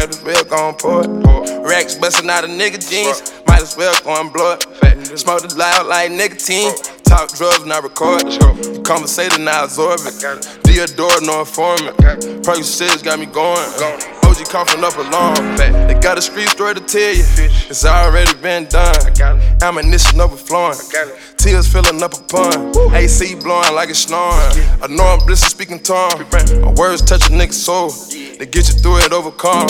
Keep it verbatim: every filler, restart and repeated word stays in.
might as well go and pour it. Racks busting out of nigga jeans, might as well go and blow it. Smoke it loud like nicotine. Talk drugs, not record it. Conversating, now absorb it. Deodore, no informant. Percocets got me going. O G coughing up alarm. They got a street story to tell you. It's already been done. Ammunition overflowing. Tears filling up a pond. A C blowing like it's snoring. I know I'm blitzing speaking tongue. My words touch a nigga's soul. They get you through it, overcome.